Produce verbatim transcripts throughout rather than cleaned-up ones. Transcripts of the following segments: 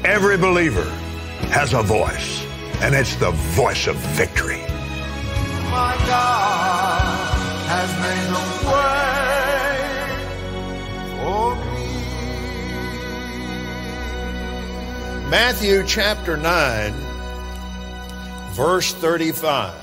Every believer has a voice, and it's the voice of victory. My God has made a way for me. Matthew chapter nine, verse thirty-five.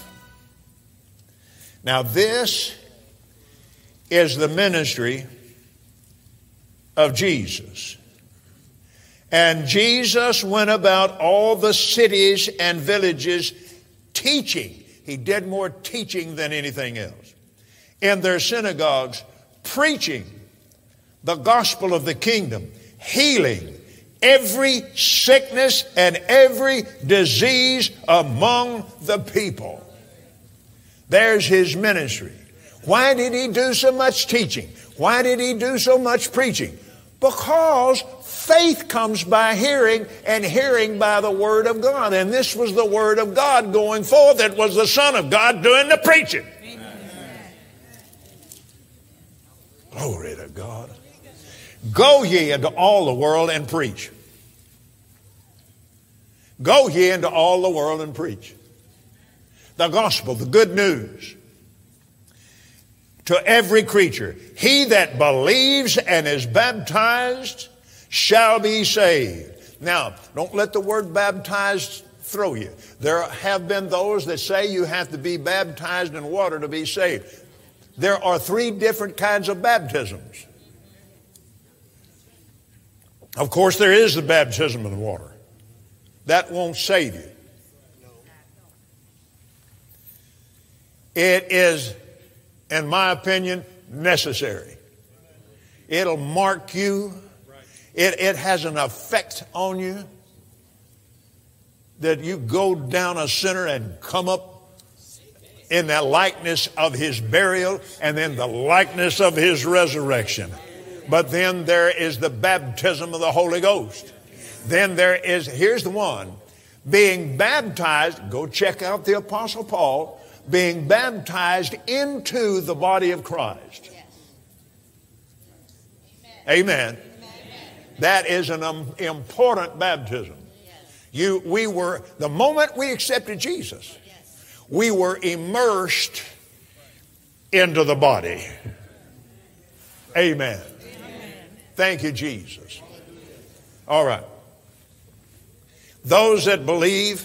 Now this is the ministry of Jesus. And Jesus went about all the cities and villages teaching. He did more teaching than anything else. In their synagogues, preaching the gospel of the kingdom, healing every sickness and every disease among the people. There's his ministry. Why did he do so much teaching? Why did he do so much preaching? Because faith comes by hearing, and hearing by the Word of God. And this was the Word of God going forth. It was the Son of God doing the preaching. Amen. Glory to God. Go ye into all the world and preach. Go ye into all the world and preach. The gospel, the good news. To every creature. He that believes and is baptized shall be saved. Now, don't let the word baptized throw you. There have been those that say you have to be baptized in water to be saved. There are three different kinds of baptisms. Of course, there is the baptism in water. That won't save you. It is, in my opinion, necessary. It'll mark you. It, it has an effect on you that you go down a sinner and come up in the likeness of his burial and then the likeness of his resurrection. But then there is the baptism of the Holy Ghost. Then there is, here's the one, being baptized, go check out the Apostle Paul, being baptized into the body of Christ. Amen. That is an um, important baptism. You, we were, the moment we accepted Jesus, we were immersed into the body. Amen. Thank you, Jesus. All right. Those that believe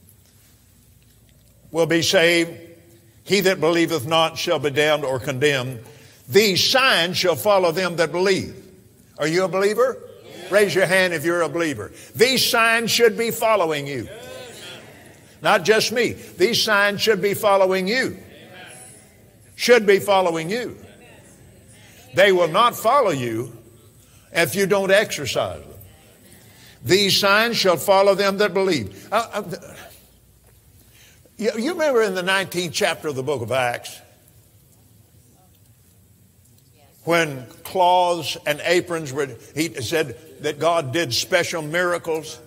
will be saved. He that believeth not shall be damned or condemned. These signs shall follow them that believe. Are you a believer? Yes. Raise your hand if you're a believer. These signs should be following you. Yes. Not just me. These signs should be following you. Amen. Should be following you. They will not follow you if you don't exercise them. These signs shall follow them that believe. Uh, uh, you, you remember in the nineteenth chapter of the book of Acts, when cloths and aprons were, he said that God did special miracles,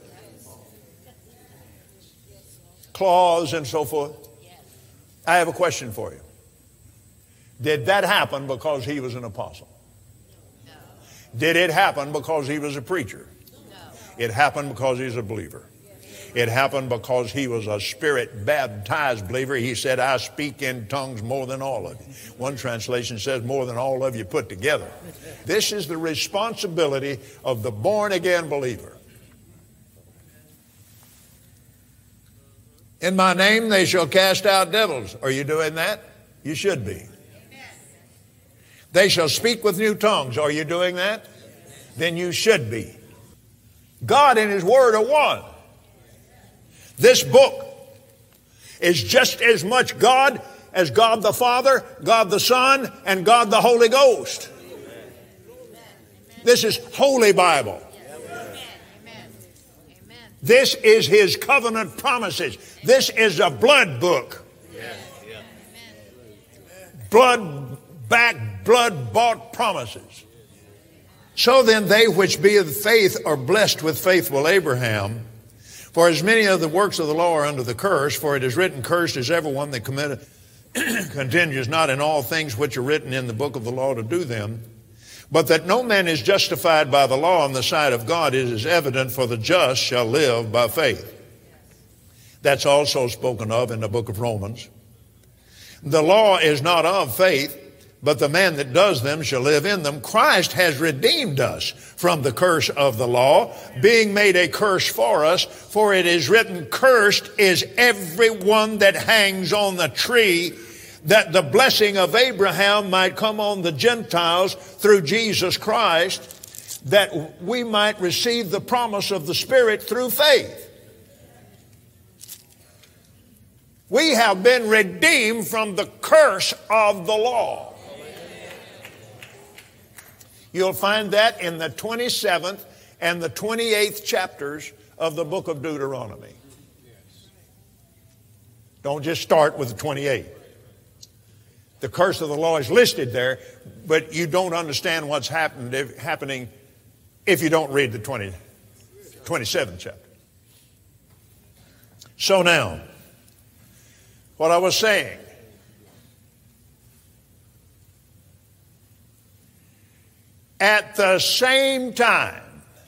cloths and so forth. I have a question for you. Did that happen because he was an apostle? No. Did it happen because he was a preacher? No. It happened because he's a believer. It happened because he was a spirit-baptized believer. He said, I speak in tongues more than all of you. One translation says more than all of you put together. This is the responsibility of the born-again believer. In my name they shall cast out devils. Are you doing that? You should be. They shall speak with new tongues. Are you doing that? Then you should be. God and His Word are one. This book is just as much God as God the Father, God the Son, and God the Holy Ghost. This is Holy Bible. This is His covenant promises. This is a blood book. Blood back, blood bought promises. So then they which be of faith are blessed with faithful Abraham. For as many of the works of the law are under the curse, for it is written, cursed is everyone that committeth, continues not in all things which are written in the book of the law to do them. But that no man is justified by the law in the sight of God is evident, for the just shall live by faith. That's also spoken of in the book of Romans. The law is not of faith, but the man that does them shall live in them. Christ has redeemed us from the curse of the law, being made a curse for us. For it is written, cursed is everyone that hangs on the tree, that the blessing of Abraham might come on the Gentiles through Jesus Christ, that we might receive the promise of the Spirit through faith. We have been redeemed from the curse of the law. You'll find that in the twenty-seventh and the twenty-eighth chapters of the book of Deuteronomy. Don't just start with the twenty-eighth. The curse of the law is listed there, but you don't understand what's happened, if, happening if you don't read the twenty, twenty-seventh chapter. So now, what I was saying, at the same time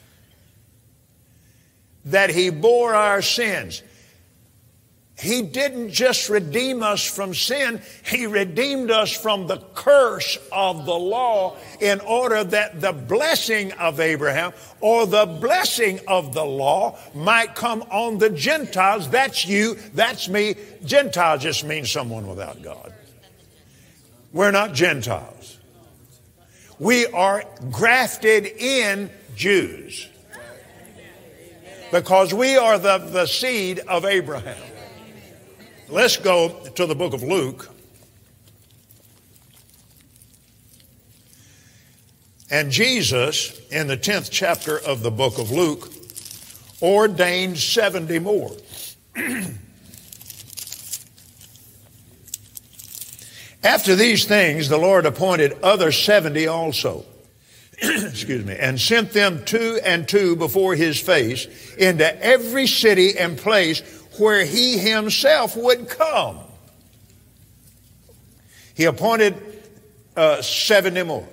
that he bore our sins, he didn't just redeem us from sin, he redeemed us from the curse of the law in order that the blessing of Abraham or the blessing of the law might come on the Gentiles. That's you, that's me. Gentile just means someone without God. We're not Gentiles. We are grafted in Jews because we are the, the seed of Abraham. Let's go to the book of Luke. And Jesus, in the tenth chapter of the book of Luke, ordained seventy more. After these things, the Lord appointed other seventy also, excuse me, and sent them two and two before his face into every city and place where he himself would come. He appointed uh, seventy more.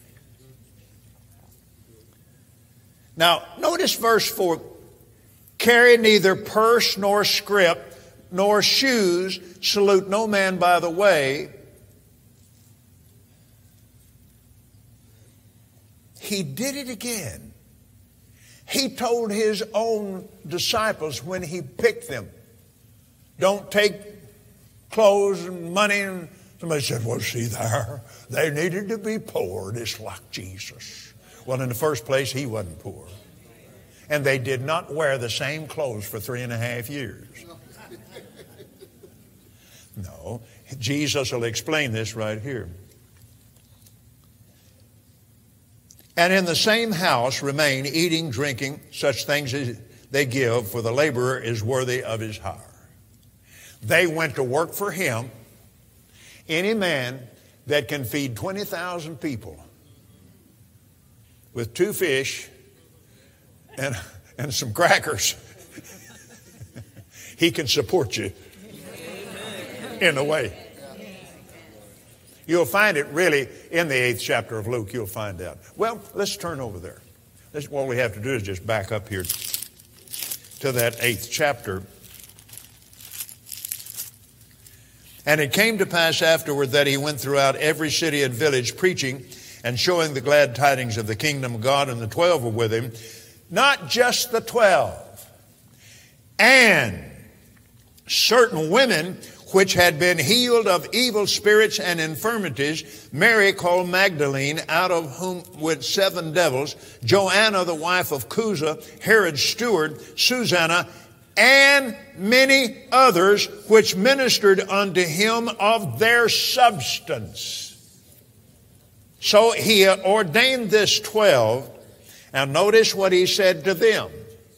Now, notice verse four. Carry neither purse nor scrip nor shoes. Salute no man by the way. He did it again. He told his own disciples when he picked them, don't take clothes and money. And somebody said, well, see there, they needed to be poor just like Jesus. Well, in the first place, he wasn't poor. And they did not wear the same clothes for three and a half years. No, Jesus will explain this right here. And in the same house remain eating, drinking, such things as they give, for the laborer is worthy of his hire. They went to work for him. Any man that can feed twenty thousand people with two fish and, and some crackers, he can support you in a way. You'll find it really in the eighth chapter of Luke. You'll find out. Well, let's turn over there. This, what we have to do is just back up here to that eighth chapter. And it came to pass afterward that he went throughout every city and village preaching and showing the glad tidings of the kingdom of God, and the twelve were with him. Not just the twelve. And certain women which had been healed of evil spirits and infirmities, Mary called Magdalene, out of whom with seven devils, Joanna the wife of Chuza, Herod's steward, Susanna, and many others which ministered unto him of their substance. So he ordained this twelve, and notice what he said to them.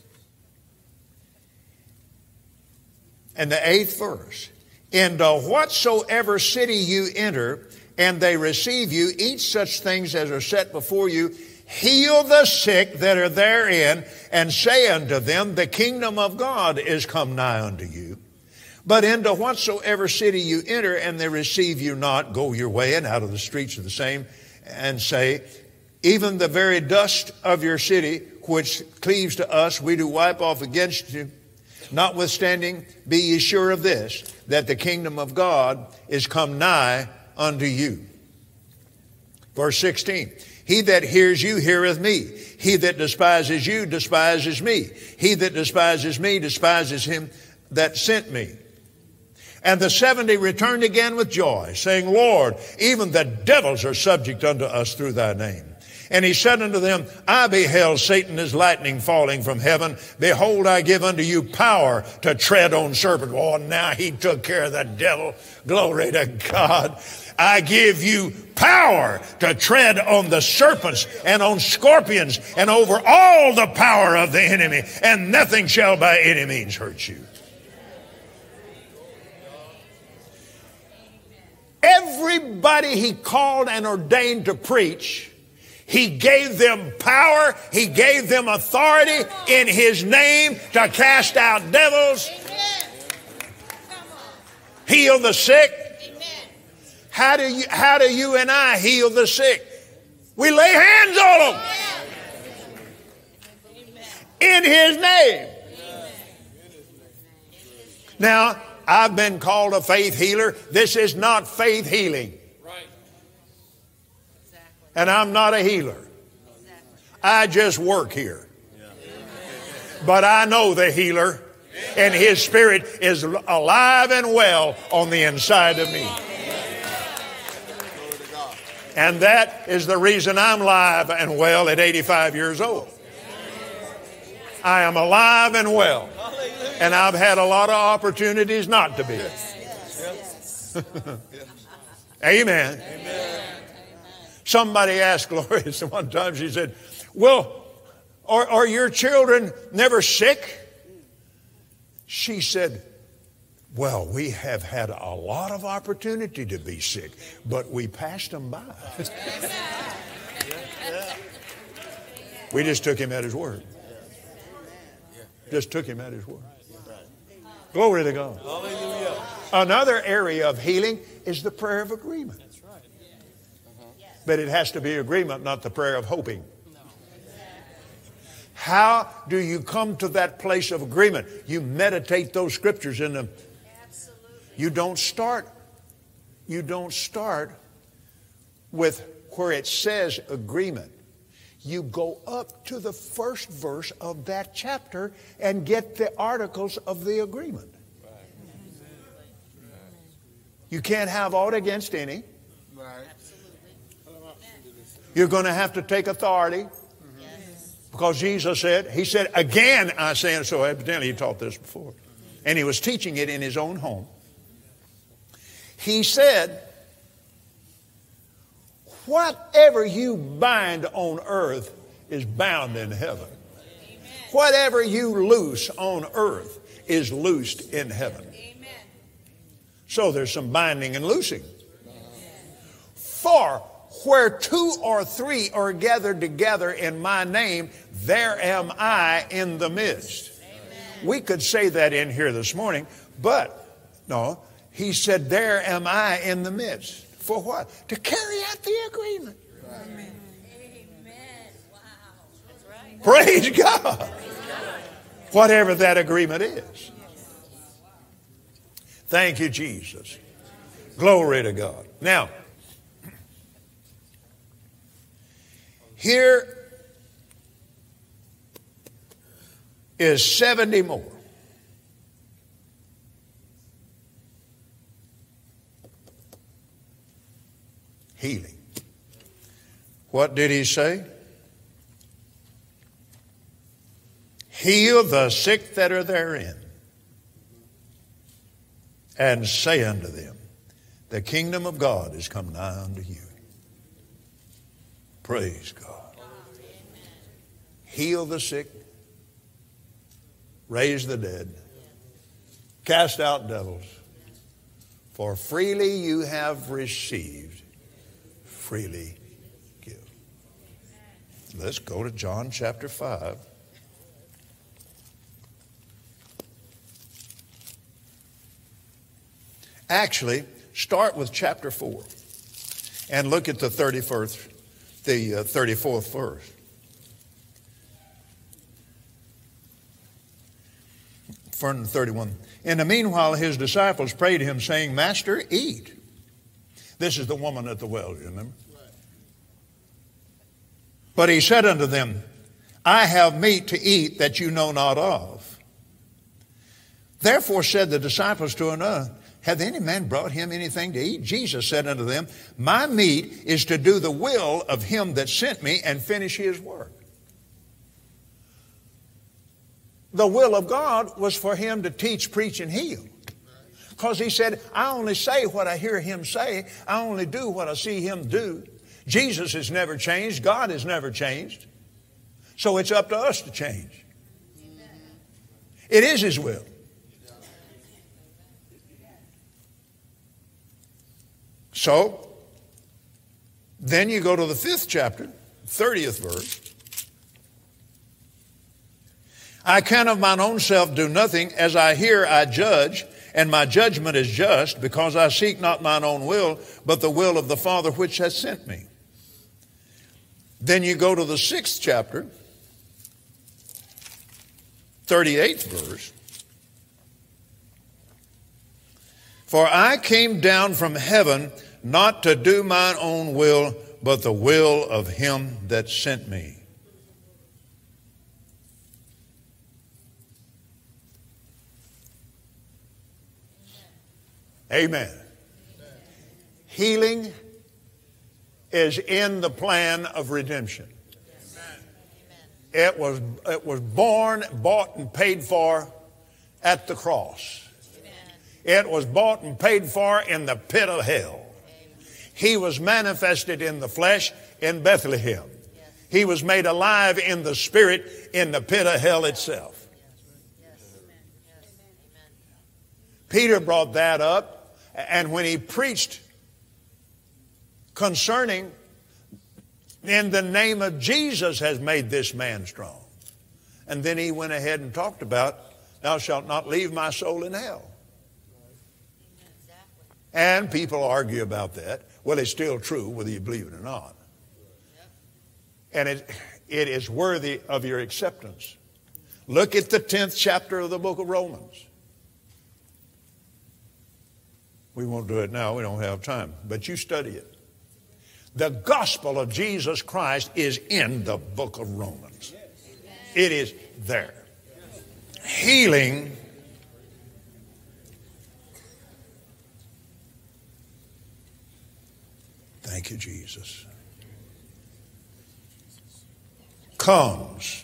In the eighth verse, into whatsoever city you enter, and they receive you, eat such things as are set before you, heal the sick that are therein, and say unto them, the kingdom of God is come nigh unto you. But into whatsoever city you enter, and they receive you not, go your way, and out of the streets of the same, and say, Even the very dust of your city, which cleaves to us, we do wipe off against you. Notwithstanding, be ye sure of this, that the kingdom of God is come nigh unto you. Verse sixteen, he that hears you heareth me. He that despises you despises me. He that despises me despises him that sent me. And the seventy returned again with joy, saying, Lord, even the devils are subject unto us through thy name. And he said unto them, I beheld Satan as lightning falling from heaven. Behold, I give unto you power to tread on serpents. Oh, now he took care of the devil. Glory to God. I give you power to tread on the serpents and on scorpions and over all the power of the enemy, and nothing shall by any means hurt you. Everybody he called and ordained to preach, he gave them power, he gave them authority in his name to cast out devils, heal the sick. How do you, how do you and I heal the sick? We lay hands on them in his name. Now, I've been called a faith healer. This is not faith healing. And I'm not a healer. I just work here. But I know the healer, and his spirit is alive and well on the inside of me. And that is the reason I'm alive and well at eighty-five years old. I am alive and well. And I've had a lot of opportunities not to be. Amen. Amen. Somebody asked Gloria one time, she said, well, are, are your children never sick? She said, well, we have had a lot of opportunity to be sick, but we passed them by. We just took him at his word. Just took him at his word. Glory to God. Another area of healing is the prayer of agreement. But it has to be agreement, not the prayer of hoping. How do you come to that place of agreement? You meditate those scriptures in them. You don't start, you don't start with where it says agreement. You go up to the first verse of that chapter and get the articles of the agreement. You can't have aught against any. You're going to have to take authority. Because Jesus said, he said, again I say, and so evidently he taught this before. And he was teaching it in his own home. He said, whatever you bind on earth is bound in heaven. Amen. Whatever you loose on earth is loosed in heaven. Amen. So there's some binding and loosing. For where two or three are gathered together in my name, there am I in the midst. Amen. We could say that in here this morning, but no, he said, there am I in the midst. For what? To carry out the agreement. Amen. Wow. That's right. Praise God. Whatever that agreement is. Thank you, Jesus. Glory to God. Now, here is seventy more. Healing. What did he say? Heal the sick that are therein, and say unto them, the kingdom of God is come nigh unto you. Praise God. Heal the sick, raise the dead, cast out devils. For freely you have received, freely give. Let's go to John chapter five. Actually, start with chapter four and look at the thirty-first, the uh, thirty-fourth verse. From thirty-one. In the meanwhile, his disciples prayed him, saying, Master, eat. This is the woman at the well, you remember? But he said unto them, I have meat to eat that you know not of. Therefore said the disciples to another, Hath any man brought him anything to eat? Jesus said unto them, My meat is to do the will of him that sent me and finish his work. The will of God was for him to teach, preach, and heal. Because he said, I only say what I hear him say. I only do what I see him do. Jesus has never changed. God has never changed. So it's up to us to change. It is his will. So, then you go to the fifth chapter, thirtieth verse. I can of mine own self do nothing. As I hear, I judge, and my judgment is just, because I seek not mine own will, but the will of the Father which has sent me. Then you go to the sixth chapter, thirty-eighth verse. For I came down from heaven not to do mine own will, but the will of him that sent me. Amen. Healing is in the plan of redemption. It was, it was born, bought, and paid for at the cross. It was bought and paid for in the pit of hell. He was manifested in the flesh in Bethlehem. He was made alive in the spirit in the pit of hell itself. Peter brought that up, and when he preached concerning, in the name of Jesus has made this man strong. And then he went ahead and talked about, thou shalt not leave my soul in hell. And people argue about that. Well, it's still true whether you believe it or not. And it, it is worthy of your acceptance. Look at the tenth chapter of the book of Romans. We won't do it now. We don't have time. But you study it. The gospel of Jesus Christ is in the book of Romans. It is there. Healing Thank you, Jesus. Comes.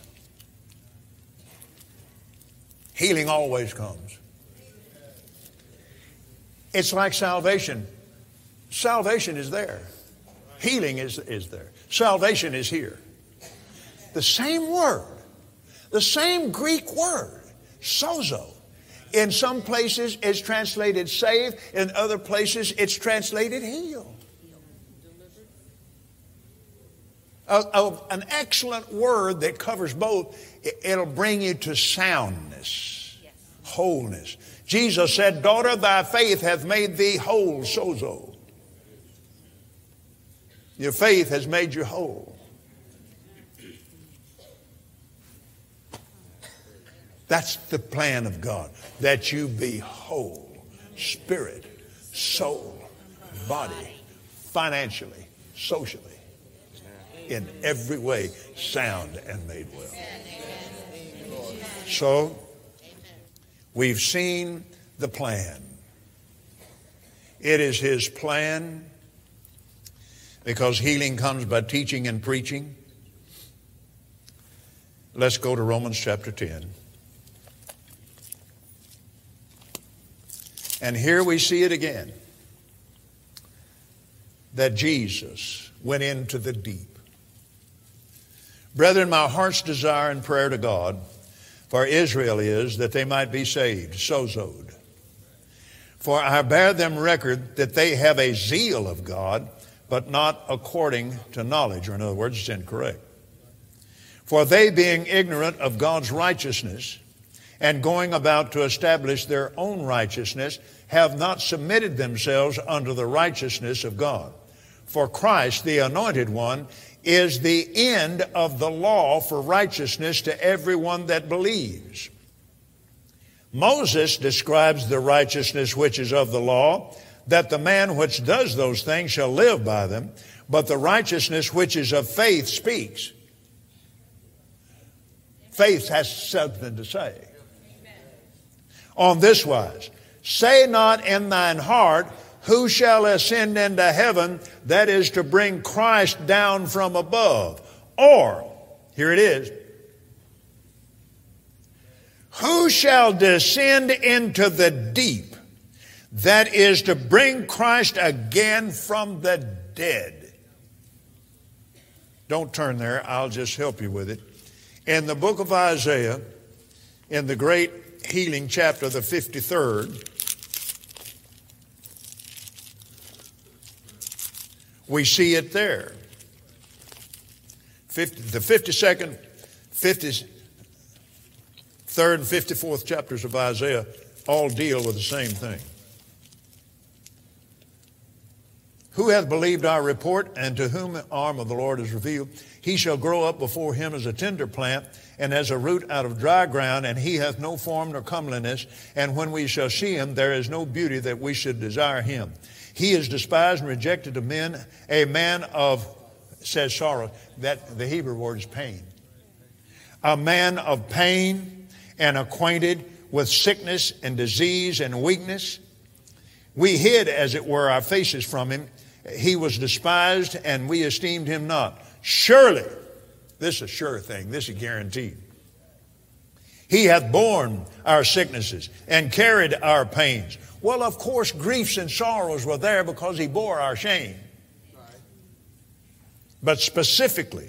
Healing always comes. It's like salvation. Salvation is there. Healing is, is there. Salvation is here. The same word, the same Greek word, sozo. In some places it's translated save. In other places it's translated heal. A, a, an excellent word that covers both. It, it'll bring you to soundness, yes. Wholeness. Jesus said, daughter, thy faith hath made thee whole, sozo. Your faith has made you whole. That's the plan of God, that you be whole, spirit, soul, body, financially, socially. In every way, sound and made well. So, we've seen the plan. It is his plan because healing comes by teaching and preaching. Let's go to Romans chapter ten. And here we see it again, that Jesus went into the deep. Brethren, my heart's desire and prayer to God for Israel is that they might be saved, sozoed. For I bear them record that they have a zeal of God, but not according to knowledge, or in other words, it's incorrect. For they, being ignorant of God's righteousness and going about to establish their own righteousness, have not submitted themselves unto the righteousness of God. For Christ, the Anointed One, is the end of the law for righteousness to everyone that believes. Moses describes the righteousness which is of the law, that the man which does those things shall live by them, but the righteousness which is of faith speaks. Faith has something to say. On this wise, say not in thine heart, who shall ascend into heaven, that is to bring Christ down from above. Or, here it is, who shall descend into the deep, that is to bring Christ again from the dead. Don't turn there, I'll just help you with it. In the book of Isaiah, in the great healing chapter, the fifty-third, we see it there. fifty, the fifty-second, fifty-third, and fifty-fourth chapters of Isaiah all deal with the same thing. Who hath believed our report, and to whom the arm of the Lord is revealed? He shall grow up before him as a tender plant, and as a root out of dry ground, and he hath no form nor comeliness. And when we shall see him, there is no beauty that we should desire him. He is despised and rejected of men, a man of, says sorrow, that the Hebrew word is pain. A man of pain and acquainted with sickness and disease and weakness. We hid, as it were, our faces from him. He was despised, and we esteemed him not. Surely, this is a sure thing, this is guaranteed. He hath borne our sicknesses and carried our pains. Well, of course, griefs and sorrows were there because he bore our shame. But specifically,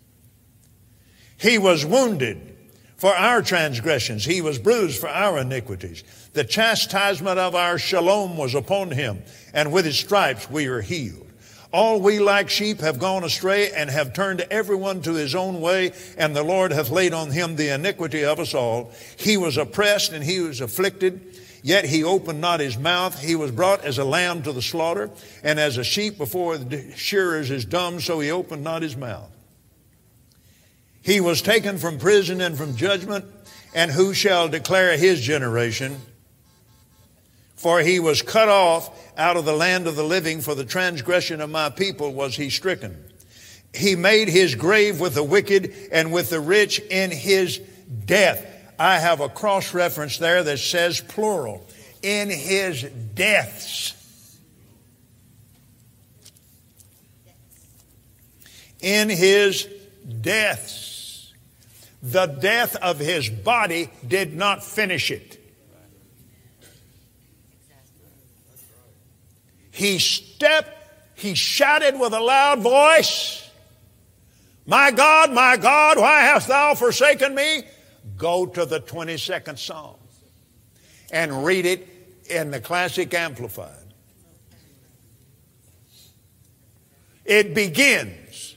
he was wounded for our transgressions. He was bruised for our iniquities. The chastisement of our shalom was upon him, and with his stripes we are healed. All we like sheep have gone astray, and have turned everyone to his own way, and the Lord hath laid on him the iniquity of us all. He was oppressed and he was afflicted, yet he opened not his mouth. He was brought as a lamb to the slaughter, and as a sheep before the shearers is dumb, so he opened not his mouth. He was taken from prison and from judgment, and who shall declare his generation? For he was cut off out of the land of the living, for the transgression of my people was he stricken. He made his grave with the wicked and with the rich in his death. I have a cross-reference there that says plural. In his deaths. In his deaths. The death of his body did not finish it. He stepped, he shouted with a loud voice, my God, my God, why hast thou forsaken me? Go to the twenty-second Psalm and read it in the Classic Amplified. It begins,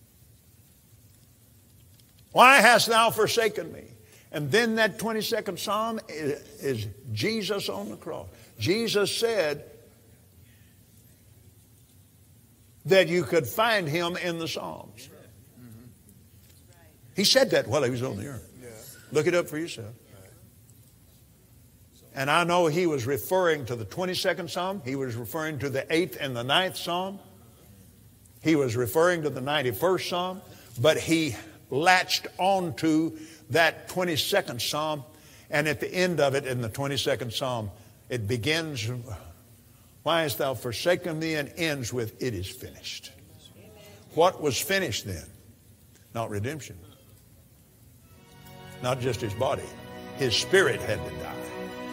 why hast thou forsaken me? And then that twenty-second Psalm is, is Jesus on the cross. Jesus said that you could find him in the Psalms. He said that while he was on the earth. Look it up for yourself. And I know he was referring to the twenty-second Psalm. He was referring to the eighth and the ninth Psalm. He was referring to the ninety-first Psalm. But he latched onto that twenty-second Psalm. And at the end of it, in the twenty-second Psalm, it begins, why hast thou forsaken me? And ends with, it is finished. What was finished then? Not redemption. Not just his body. His spirit had to die.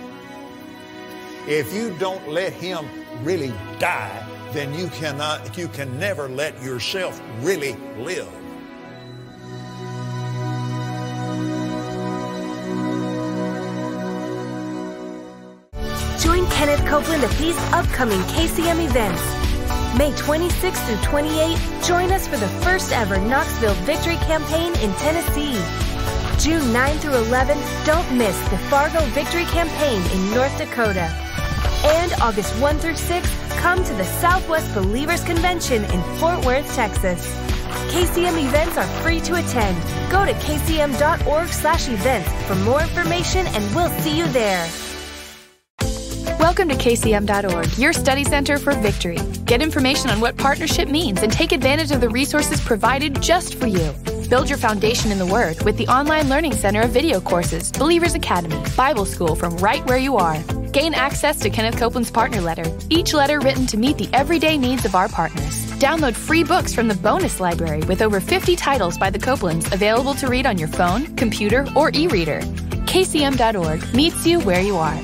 If you don't let him really die, then you cannot, you can never let yourself really live. Join Kenneth Copeland at these upcoming K C M events. May twenty-sixth through twenty-eighth, join us for the first ever Knoxville Victory Campaign in Tennessee. June ninth through eleventh, don't miss the Fargo Victory Campaign in North Dakota. And August first through sixth, come to the Southwest Believers Convention in Fort Worth, Texas. K C M events are free to attend. Go to k c m dot org slash events for more information, and we'll see you there. Welcome to K C M dot org, your study center for victory. Get information on what partnership means and take advantage of the resources provided just for you. Build your foundation in the Word with the online learning center of video courses, Believers Academy, Bible School from right where you are. Gain access to Kenneth Copeland's partner letter, each letter written to meet the everyday needs of our partners. Download free books from the bonus library with over fifty titles by the Copelands available to read on your phone, computer, or e-reader. K C M dot org meets you where you are.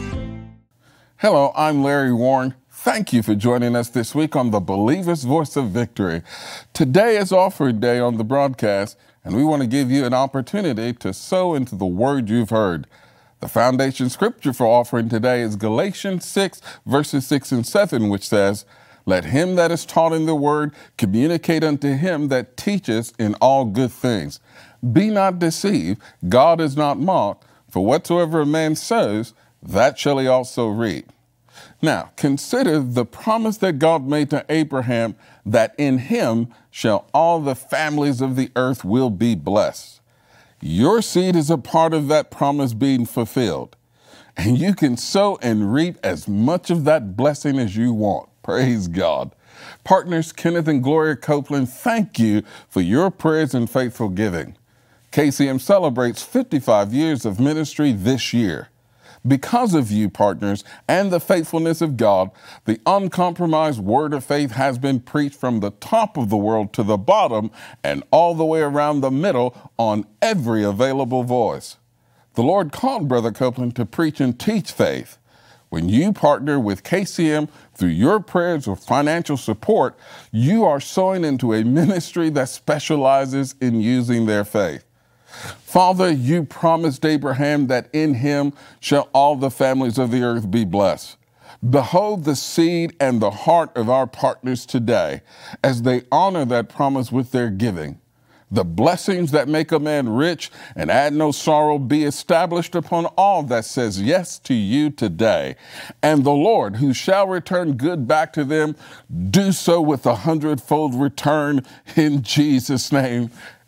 Hello, I'm Larry Warren. Thank you for joining us this week on the Believer's Voice of Victory. Today is Offering Day on the broadcast, and we want to give you an opportunity to sow into the word you've heard. The foundation scripture for offering today is Galatians six, verses six and seven, which says, "Let him that is taught in the word communicate unto him that teacheth in all good things. Be not deceived, God is not mocked, for whatsoever a man sows, that shall he also reap." Now, consider the promise that God made to Abraham that in him shall all the families of the earth will be blessed. Your seed is a part of that promise being fulfilled, and you can sow and reap as much of that blessing as you want. Praise God. Partners Kenneth and Gloria Copeland, thank you for your prayers and faithful giving. K C M celebrates fifty-five years of ministry this year. Because of you, partners, and the faithfulness of God, the uncompromised word of faith has been preached from the top of the world to the bottom and all the way around the middle on every available voice. The Lord called Brother Copeland to preach and teach faith. When you partner with K C M through your prayers or financial support, you are sowing into a ministry that specializes in using their faith. Father, you promised Abraham that in him shall all the families of the earth be blessed. Behold the seed and the heart of our partners today as they honor that promise with their giving. The blessings that make a man rich and add no sorrow be established upon all that says yes to you today. And the Lord, who shall return good back to them, do so with a hundredfold return in Jesus' name.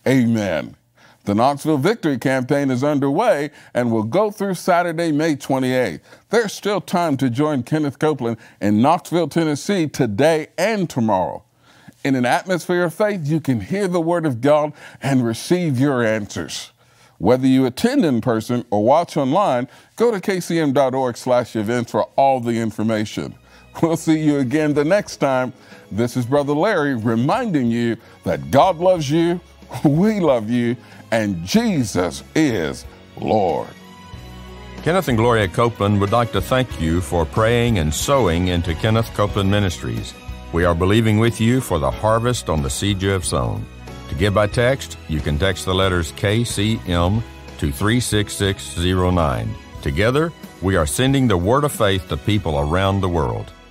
Amen. The Knoxville Victory Campaign is underway and will go through Saturday, May twenty-eighth. There's still time to join Kenneth Copeland in Knoxville, Tennessee today and tomorrow. In an atmosphere of faith, you can hear the Word of God and receive your answers. Whether you attend in person or watch online, go to k c m dot org slash events for all the information. We'll see you again the next time. This is Brother Larry reminding you that God loves you, we love you, and Jesus is Lord. Kenneth and Gloria Copeland would like to thank you for praying and sowing into Kenneth Copeland Ministries. We are believing with you for the harvest on the seed you have sown. To give by text, you can text the letters K C M to three six six zero nine. Together, we are sending the word of faith to people around the world.